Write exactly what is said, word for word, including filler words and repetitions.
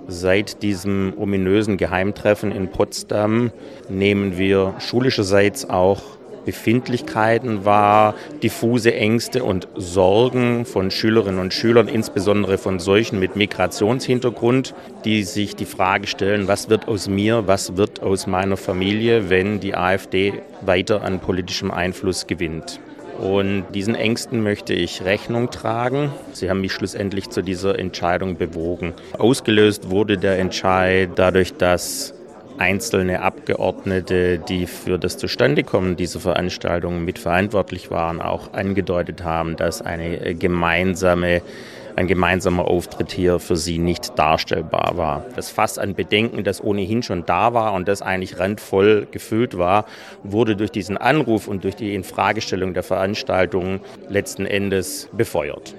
Seit diesem ominösen Geheimtreffen in Potsdam nehmen wir schulischerseits auch Befindlichkeiten wahr, diffuse Ängste und Sorgen von Schülerinnen und Schülern, insbesondere von solchen mit Migrationshintergrund, die sich die Frage stellen, was wird aus mir, was wird aus meiner Familie, wenn die AfD weiter an politischem Einfluss gewinnt. Und diesen Ängsten möchte ich Rechnung tragen. Sie haben mich schlussendlich zu dieser Entscheidung bewogen. Ausgelöst wurde der Entscheid dadurch, dass einzelne Abgeordnete, die für das Zustandekommen dieser Veranstaltung mitverantwortlich waren, auch angedeutet haben, dass eine gemeinsame, ein gemeinsamer Auftritt hier für sie nicht darstellbar war. Das Fass an Bedenken, das ohnehin schon da war und das eigentlich randvoll gefüllt war, wurde durch diesen Anruf und durch die Infragestellung der Veranstaltung letzten Endes befeuert.